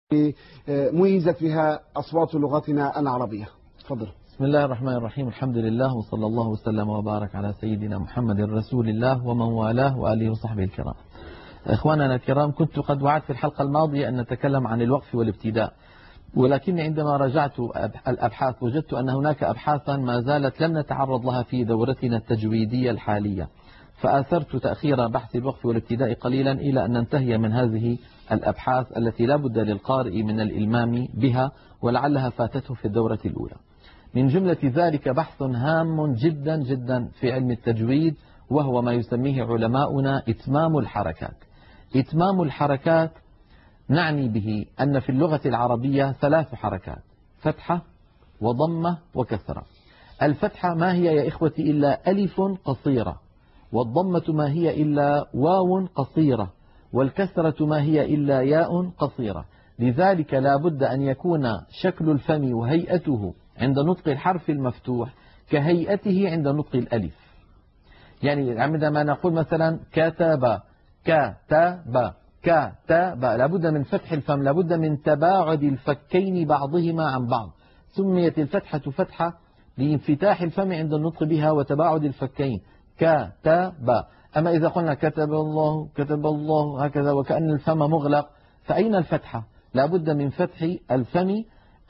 ميزت فيها أصوات لغتنا العربية. تفضل. بسم الله الرحمن الرحيم، الحمد لله وصلى الله وسلم وبارك على سيدنا محمد رسول الله ومن والاه وآله وصحبه الكرام. إخواننا الكرام، كنت قد وعدت في الحلقة الماضية أن نتكلم عن الوقف والابتداء، ولكن عندما راجعت الأبحاث وجدت أن هناك أبحاثا ما زالت لم نتعرض لها في دورتنا التجويدية الحالية، فآثرت تأخير بحث الوقف والابتداء قليلا إلى أن ننتهي من هذه الأبحاث التي لا بد للقارئ من الإلمام بها ولعلها فاتته في الدورة الأولى. من جملة ذلك بحث هام جدا جدا في علم التجويد، وهو ما يسميه علماؤنا إتمام الحركات. إتمام الحركات نعني به أن في اللغة العربية 3 حركات: فتحة وضمة وكسرة. الفتحة ما هي يا إخوتي إلا ألف قصيرة، والضمة ما هي إلا واو قصيرة، والكسرة ما هي إلا ياء قصيرة. لذلك لا بد أن يكون شكل الفم وهيئته عند نطق الحرف المفتوح كهيئته عند نطق الألف. يعني عندما نقول مثلا كتب، كتب، كتب، لابد من فتح الفم، لابد من تباعد الفكين بعضهما عن بعض. سميت الفتحة فتحة لانفتاح الفم عند النطق بها وتباعد الفكين. كتب. أما إذا قلنا كتب الله، كتب الله، هكذا وكأن الفم مغلق، فأين الفتحة؟ لابد من فتح الفم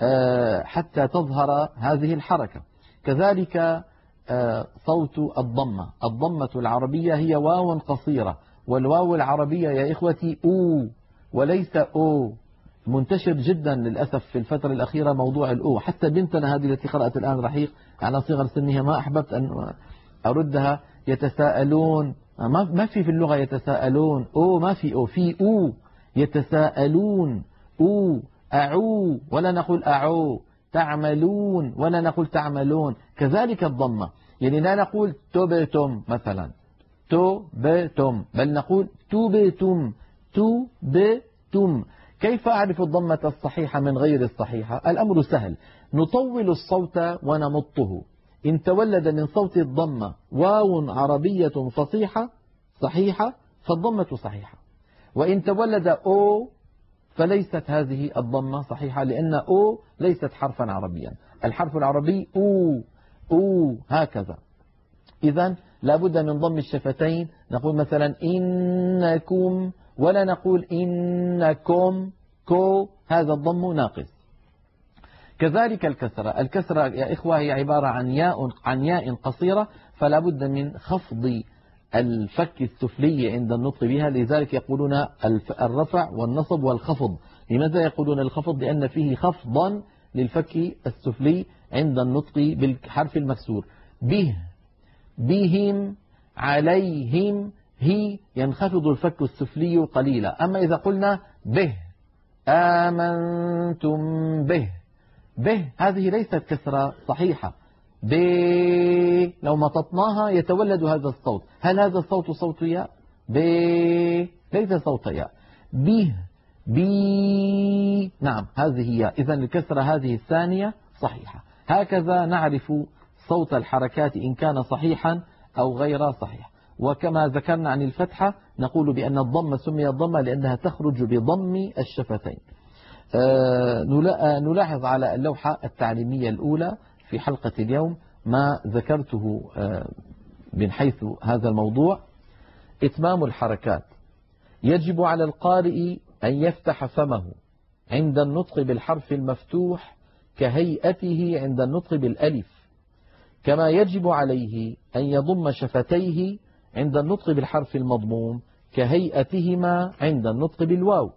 حتى تظهر هذه الحركة. كذلك صوت الضمة. الضمة العربية هي واو قصيرة، والواو العربية يا إخوتي أو وليس أو. منتشر جدا للأسف في الفترة الأخيرة موضوع الأو، حتى بنتنا هذه التي قرأت الآن رحيق على صغر سنها ما أحببت أن أردها. يتساءلون، ما في اللغة يتساءلون، أو ما في أو، في أو. يتساءلون، أو، أعو ولا نقول أعو، تعملون ولا نقول تعملون. كذلك الضمة، يعني لا نقول تبتم مثلا، تبتم، بل نقول تبتم، تبتم. كيف أعرف الضمة الصحيحة من غير الصحيحة؟ الأمر سهل، نطول الصوت ونمطه. إن تولد من صوت الضمة واو عربية فصيحة صحيحة فالضمة صحيحة، وإن تولد أو فليست هذه الضمة صحيحة، لأن أو ليست حرفا عربيا. الحرف العربي أو، أو، هكذا. إذن لابد من ضم الشفتين. نقول مثلا إنكم ولا نقول إنكم، كو، هذا الضم ناقص. كذلك الكسرة. الكسرة يا إخوة هي عبارة عن ياء قصيرة، فلا بد من خفض الفك السفلي عند النطق بها. لذلك يقولون الرفع والنصب والخفض. لماذا يقولون الخفض؟ لأن فيه خفضا للفك السفلي عند النطق بالحرف المكسور. به، بهم، عليهم، هي، ينخفض الفك السفلي قليلا. أما إذا قلنا به، آمنتم به، به هذه ليست كسرة صحيحة. ب، لو مططناها يتولد هذا الصوت. هل هذا الصوت صوت ياء؟ ب، ليس صوت ياء. به، بي، نعم هذه ياء. إذن الكسرة هذه الثانية صحيحة. هكذا نعرف صوت الحركات إن كان صحيحا أو غير صحيح. وكما ذكرنا عن الفتحة نقول بأن الضمة سمي الضمة لأنها تخرج بضم الشفتين. نلاحظ على اللوحة التعليمية الأولى في حلقة اليوم ما ذكرته من حيث هذا الموضوع. إتمام الحركات. يجب على القارئ أن يفتح فمه عند النطق بالحرف المفتوح كهيئته عند النطق بالألف، كما يجب عليه أن يضم شفتيه عند النطق بالحرف المضموم كهيئتهما عند النطق بالواو.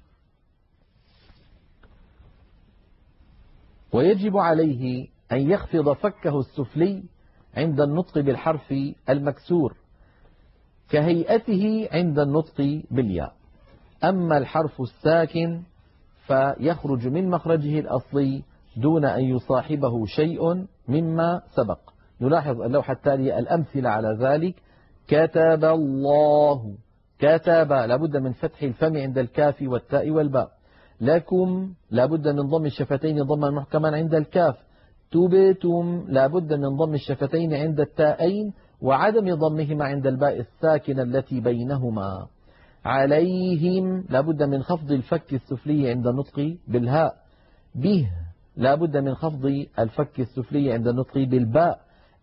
ويجب عليه أن يخفض فكه السفلي عند النطق بالحرف المكسور كهيئته عند النطق بالياء. أما الحرف الساكن فيخرج من مخرجه الأصلي دون أن يصاحبه شيء مما سبق. نلاحظ اللوحة التالية الأمثلة على ذلك. كتب الله، كتب، لابد من فتح الفم عند الكاف والتاء والباء. لكم، لابد من ضم الشفتين ضما محكما عند الكاف. تبتم، لابد من ضم الشفتين عند التاءين وعدم ضمهما عند الباء الساكنة التي بينهما. عليهم لا بد من خفض الفك السفلي عند النطق بالهاء. به لا بد من خفض الفك السفلي عند النطق بالباء.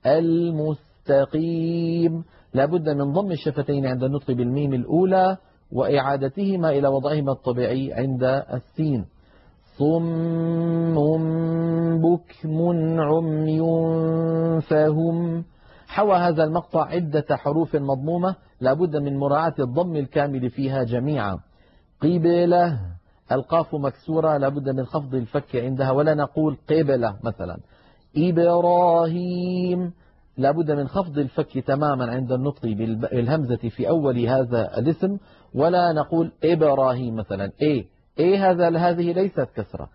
المستقيم لا بد من ضم الشفتين عند النطق بالميم الأولى وإعادتهما إلى وضعهما الطبيعي عند السين. صم بكم عمي فهم. حوى هذا المقطع عدة حروف مضمومة لا بد من مراعاة الضم الكامل فيها جميعا. قبلة القاف مكسورة لا بد من خفض الفك عندها ولا نقول قبلة مثلا. إبراهيم لا بد من خفض الفك تماما عند النطق بالهمزة في أول هذا الاسم ولا نقول إبراهيم مثلا. هذه ليست كسرة.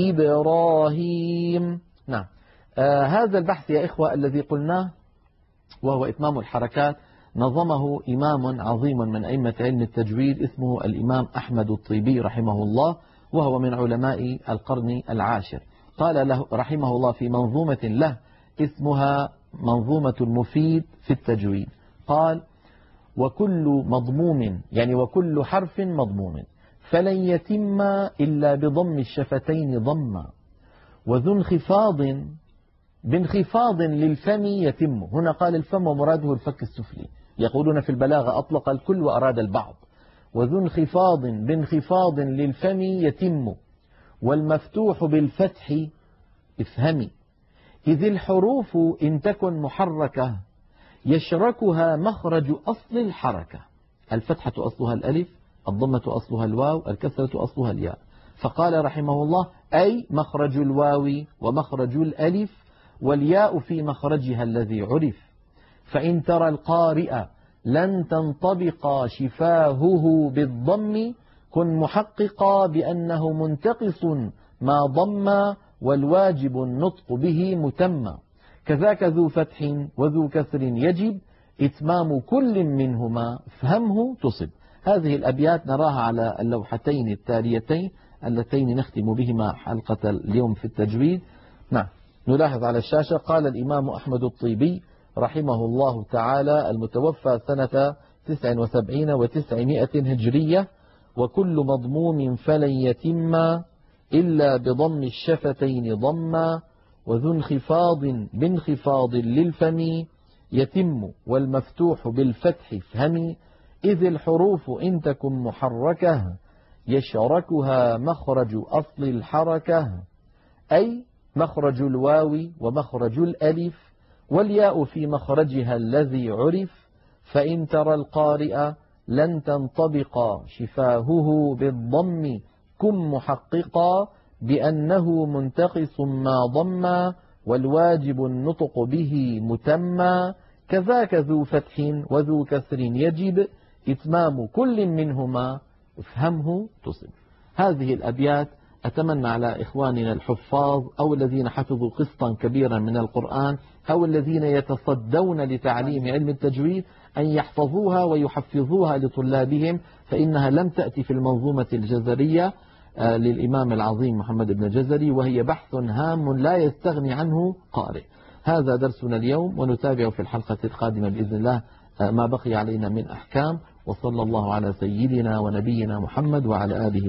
إبراهيم. نعم. هذا البحث يا إخوة الذي قلناه وهو إتمام الحركات نظمه إمام عظيم من أئمة علم التجويد اسمه الإمام أحمد الطيبي رحمه الله، وهو من علماء القرن العاشر. قال له رحمه الله في منظومة له اسمها منظومة المفيد في التجويد، قال: وكل مضموم يعني وكل حرف مضموم فلن يتم إلا بضم الشفتين ضما، وذو انخفاض بانخفاض للفم يتم. هنا قال الفم ومراده الفك السفلي، يقولون في البلاغة أطلق الكل وأراد البعض. وذو انخفاض بانخفاض للفم يتم، والمفتوح بالفتح افهمي، إذ الحروف إن تكن محركة يشركها مخرج أصل الحركة. الفتحة أصلها الألف، الضمة أصلها الواو، الكسرة أصلها الياء. فقال رحمه الله: أي مخرج الواو ومخرج الألف والياء في مخرجها الذي عرف. فإن ترى القارئ لن تنطبق شفاهه بالضم كن محققا بأنه منتقص ما ضم والواجب النطق به متم. كذاك ذو فتح وذو كسر يجب إتمام كل منهما فهمه تصب. هذه الأبيات نراها على اللوحتين التاليتين اللتين نختم بهما حلقة اليوم في التجويد. نعم، نلاحظ على الشاشة: قال الإمام أحمد الطيبي رحمه الله تعالى المتوفى سنة 79 و900 هجرية: وكل مضموم فلن يتم إلا بضم الشفتين ضما، وذو انخفاض بانخفاض للفم يتم، والمفتوح بالفتح افهمي، إذ الحروف إن تكن محركة يشركها مخرج أصل الحركة، أي مخرج الواو ومخرج الألف والياء في مخرجها الذي عرف. فإن ترى القارئ لن تنطبق شفاهه بالضم كن محققا بأنه منتقص ما ضم والواجب النطق به متما. كذاك ذو فتح وذو كسر يجب إتمام كل منهما افهمه تصب. هذه الأبيات أتمنى على إخواننا الحفاظ أو الذين حفظوا قسطا كبيرا من القرآن أو الذين يتصدون لتعليم علم التجويد أن يحفظوها ويحفظوها لطلابهم، فإنها لم تأتي في المنظومة الجزرية للإمام العظيم محمد بن جزري، وهي بحث هام لا يستغني عنه قارئ. هذا درسنا اليوم، ونتابع في الحلقة القادمة بإذن الله ما بقي علينا من أحكام. وصلى الله على سيدنا ونبينا محمد وعلى آله